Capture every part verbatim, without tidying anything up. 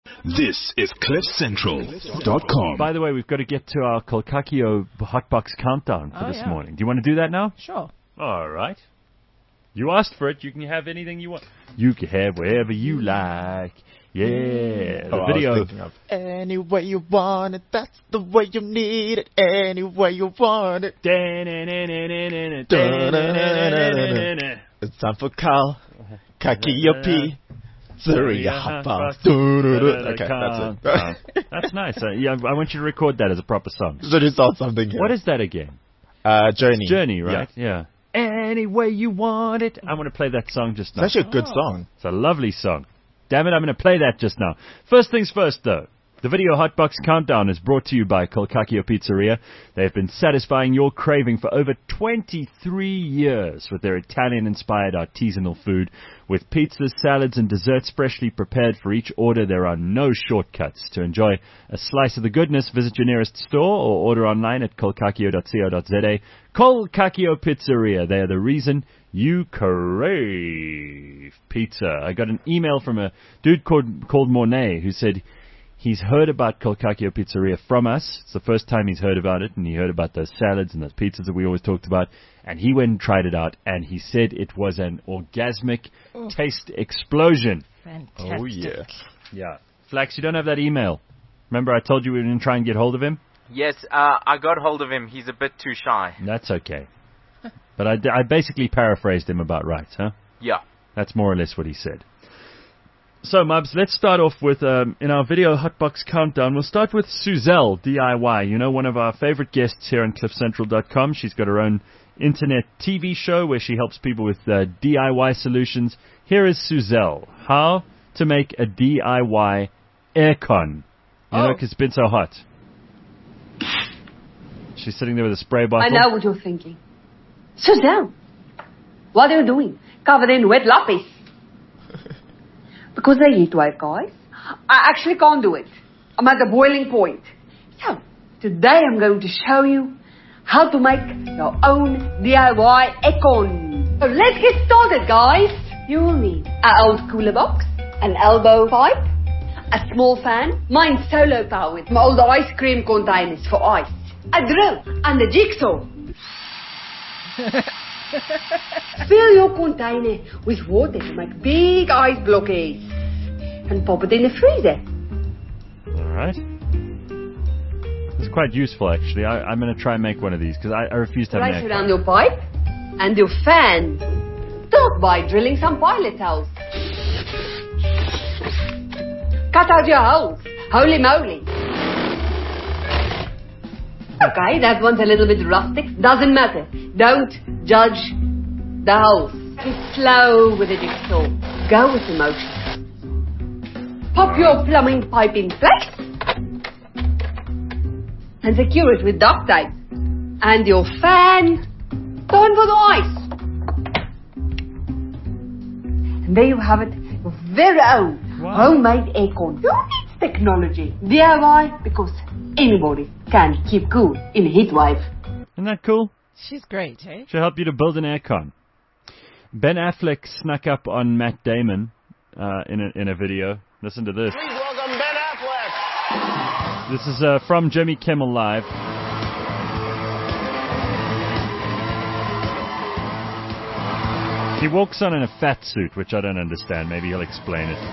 This is cliff central dot com. By the way, we've got to get to our Kolkakio Hotbox countdown for Oh, this yeah. morning. Do you want to do that now? Sure. All right. You asked for it. You can have anything you want. You can have whatever you like. Yeah. The Oh, I was video. thinking of any way you want it, that's the way you need it. Any way you want it. It's time for Carl Kakiopi. Pizzeria Hotbox. Okay, that's it. That's nice. Uh, yeah, I want you to record that as a proper song. So you saw something here. What is that again? Uh, Journey. Journey, right? Yeah. yeah. Any way you want it. I want to play that song just now. It's actually a good song. It's a lovely song. Damn it, I'm going to play that just now. First things first, though. The Video Hotbox Countdown is brought to you by Kolkakio Pizzeria. They have been satisfying your craving for over twenty-three years with their Italian-inspired artisanal food. With pizzas, salads, and desserts freshly prepared for each order, there are no shortcuts. To enjoy a slice of the goodness, visit your nearest store or order online at kolkakio dot co dot za. Kolkakio Pizzeria. They are the reason you crave pizza. I got an email from a dude called, called Mornay who said he's heard about Kolkakio Pizzeria from us. It's the first time he's heard about it, and he heard about those salads and those pizzas that we always talked about. And he went and tried it out, and he said it was an orgasmic oh. taste explosion. Fantastic. Oh, yeah. Yeah. Flax, you don't have that email. Remember I told you we were going to try and get hold of him? Yes, uh, I got hold of him. He's a bit too shy. That's okay. But I, I basically paraphrased him about right, huh? Yeah. That's more or less what he said. So, Mubs, let's start off with, um, in our Video Hotbox Countdown, we'll start with Suzelle, D I Y. You know, one of our favorite guests here on cliff central dot com. She's got her own internet T V show where she helps people with uh, D I Y solutions. Here is Suzelle. How to make a D I Y aircon. You oh. know, because it's been so hot. She's sitting there with a spray bottle. I know what you're thinking. Suzelle, what are you doing? Covered in wet lapis. Because they're heat wave, guys. I actually can't do it. I'm at the boiling point. So, today I'm going to show you how to make your own D I Y aircon. So let's get started, guys. You will need an old cooler box, an elbow pipe, a small fan, mine's solar powered, my old ice cream containers for ice, a drill, and a jigsaw. Fill your container with water to make big ice blockades and pop it in the freezer. Alright. It's quite useful, actually. I, I'm going to try and make one of these because I, I refuse to have Place an around your pipe and your fan. Start by drilling some pilot holes. Cut out your holes. Holy moly. Okay, that one's a little bit rustic. Doesn't matter. Don't judge the holes. Be slow with the jigsaw. Go with the motion. Pop your plumbing pipe in place and secure it with duct tape. And your fan, turn for the ice. And there you have it, your very own wow. homemade aircon. Who needs technology? D I Y, because anybody can keep cool in a heat wave. Isn't that cool? She's great, eh? She'll help you to build an aircon. Ben Affleck snuck up on Matt Damon uh, in a in a video. Listen to this. Please welcome Ben Affleck. This is uh, from Jimmy Kimmel Live. He walks on in a fat suit, which I don't understand. Maybe he'll explain it.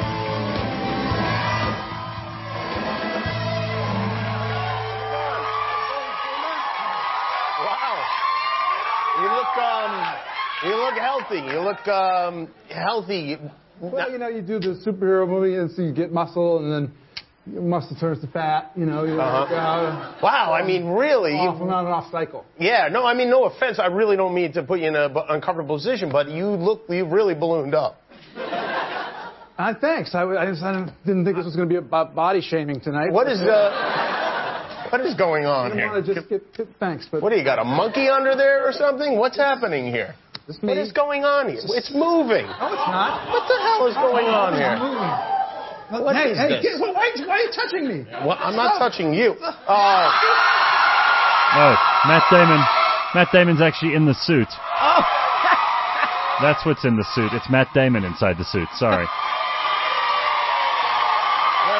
Wow. You look, um, you look healthy. You look, um, healthy. Well, you know, you do the superhero movie and so you get muscle and then muscle turns to fat, you know. You uh-huh. like, uh, wow, I mean, really. Off and on and off cycle. Yeah, no, I mean, no offense. I really don't mean to put you in an uncomfortable position, but you look, you really ballooned up. Uh, thanks. I, I, just, I didn't think this was going to be about body shaming tonight. What is, uh, what is going on I here? want to just get, get, thanks, but... What, do you got a monkey under there or something? What's happening here? It's what is going on here? It's moving. No, it's not. What the hell is going on here? Well, what hey, is hey, this? Get, why, why are you touching me? Well, I'm not touching you. Oh. Oh, Matt Damon. Matt Damon's actually in the suit. Oh. That's what's in the suit. It's Matt Damon inside the suit. Sorry.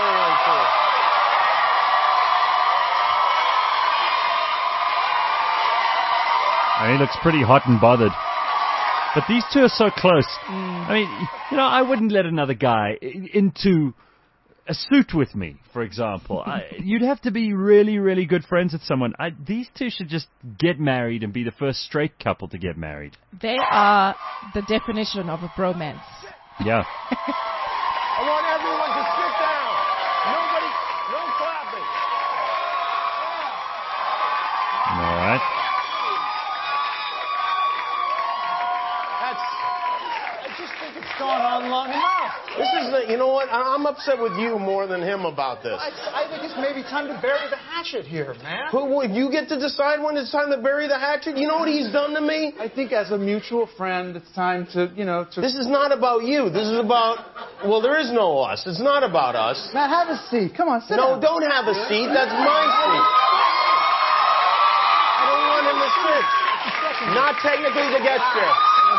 And he looks pretty hot and bothered. But these two are so close. Mm. I mean, you know, I wouldn't let another guy into a suit with me, for example. I, you'd have to be really, really good friends with someone. I, these two should just get married and be the first straight couple to get married. They are the definition of a bromance. Yeah. I want everyone to sit down. Nobody, no clapping. All right. That's, I just think it's gone on long enough. This is the, you know what? I- I'm upset with you more than him about this. I, I think it's maybe time to bury the hatchet here, man. Who, would you get to decide when it's time to bury the hatchet? You know what he's done to me? I think as a mutual friend, it's time to, you know, to... This is not about you. This is about, well, there is no us. It's not about us. Matt, have a seat. Come on, sit No, down. don't have a seat. That's my seat. I don't want him to sit. Not technically the guest chair.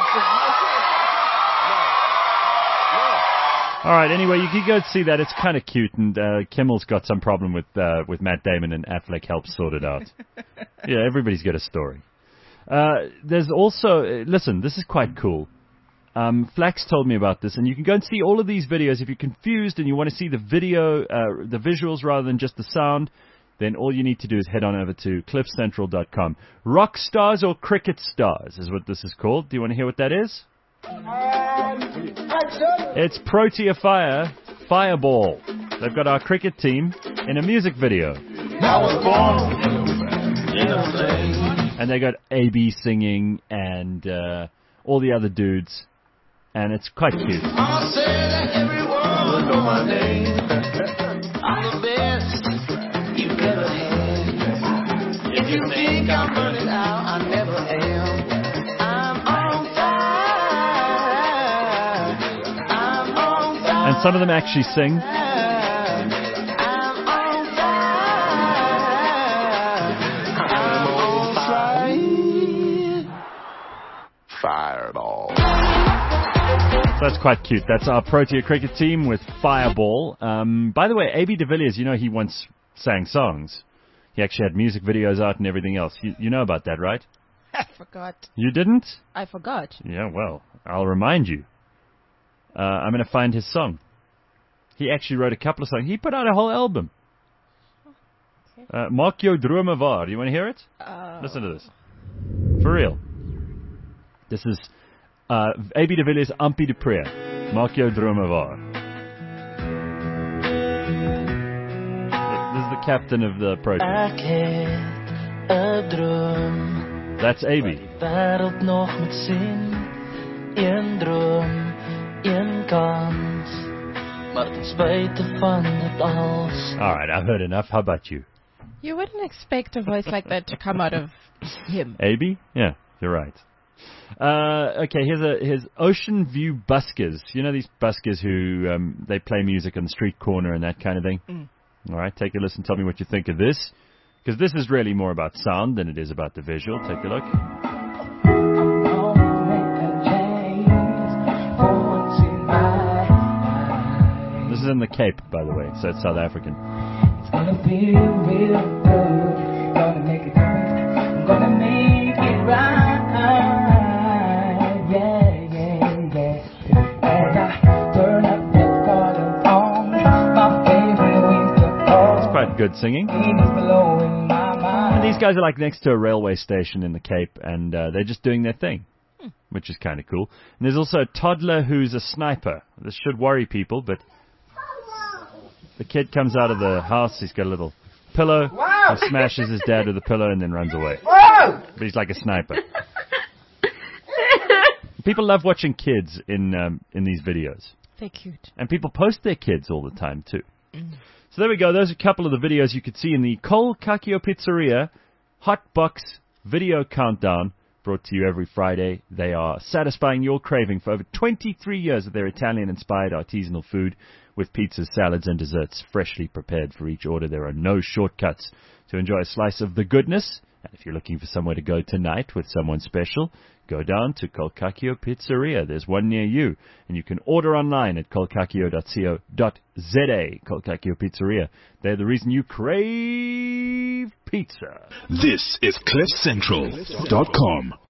All right, anyway, you can go see that. It's kind of cute, and uh, Kimmel's got some problem with uh, with Matt Damon, and Affleck helps sort it out. Yeah, everybody's got a story. Uh, there's also, uh, listen, this is quite cool. Um, Flax told me about this, and you can go and see all of these videos. If you're confused and you want to see the video, uh, the visuals rather than just the sound, then all you need to do is head on over to cliff central dot com. Rock stars or cricket stars is what this is called. Do you want to hear what that is? It's Protea Fire, Fireball. They've got our cricket team in a music video. And they got A B singing and uh, all the other dudes. And it's quite cute. I'll say that everyone will know my name. I'm the best you've ever had. If you think I'm running out, I never am. And some of them actually sing. Fireball. So that's quite cute. That's our Protea cricket team with Fireball. Um, by the way, A B de Villiers, you know he once sang songs. He actually had music videos out and everything else. You, you know about that, right? I forgot. You didn't? I forgot. Yeah, well, I'll remind you. Uh, I'm going to find his song. He actually wrote a couple of songs. He put out a whole album. Okay. Uh, Maak jou drome waar. You want to hear it? Uh, Listen to this. For real. This is uh, A B de Villiers, Ampie de Pre. Maak jou drome waar. This is the captain of the project. That's A B. Alright, I've heard enough. How about you? You wouldn't expect a voice like that to come out of him. A B? Yeah, you're right. Uh, okay, here's a here's Ocean View Buskers. You know these buskers who um, they play music on the street corner and that kind of thing? Mm. Alright, take a listen. Tell me what you think of this. Because this is really more about sound than it is about the visual. Take a look. This is in the Cape, by the way, so it's South African. It's gonna be real good. Gonna make it right. I'm gonna make it right. Yeah, yeah, yeah. As I turn up the volume on, my favorite winter cold. It's quite good singing. And these guys are like next to a railway station in the Cape, and uh, they're just doing their thing, hmm. which is kind of cool. And there's also a toddler who's a sniper. This should worry people, but the kid comes out of the house. He's got a little pillow. Wow. He smashes his dad with a pillow and then runs away. Wow. But he's like a sniper. People love watching kids in um, in these videos. They're cute. And people post their kids all the time, too. Mm. So there we go. Those are a couple of the videos you could see in the Col Cacchio Pizzeria Hot Box Video Countdown, brought to you every Friday. They are satisfying your craving for over twenty-three years of their Italian-inspired artisanal food with pizzas, salads, and desserts freshly prepared for each order. There are no shortcuts to enjoy a slice of the goodness. And if you're looking for somewhere to go tonight with someone special, go down to Col Cacchio Pizzeria. There's one near you. And you can order online at colcacchio dot co dot za. Col Cacchio Pizzeria. They're the reason you crave pizza. This is cliff central dot com.